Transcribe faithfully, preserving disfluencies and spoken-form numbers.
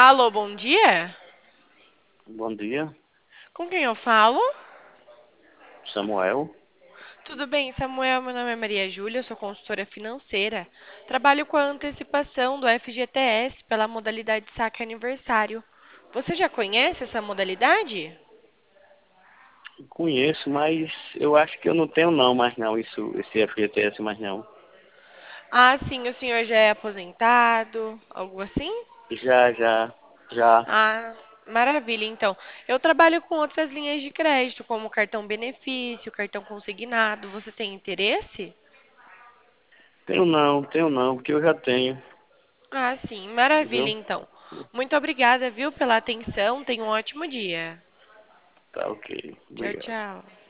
Alô, bom dia? Bom dia, Com quem eu falo? Samuel. Tudo bem, Samuel? Meu nome é Maria Júlia, eu sou consultora financeira. Trabalho com a antecipação do F G T S pela modalidade saque aniversário. Você já conhece essa modalidade? Conheço, mas eu acho que eu não tenho não mais não, isso, esse F G T S mais não. Ah, sim, o senhor já é aposentado, algo assim? Já, já, já. Ah, maravilha. Então, eu trabalho com outras linhas de crédito, como cartão benefício, cartão consignado. Você tem interesse? Tenho não, tenho não, porque eu já tenho, Ah, sim, maravilha, viu? então. Muito obrigada, viu, pela atenção. Tenha um ótimo dia. Tá ok, Tchau, obrigado. tchau.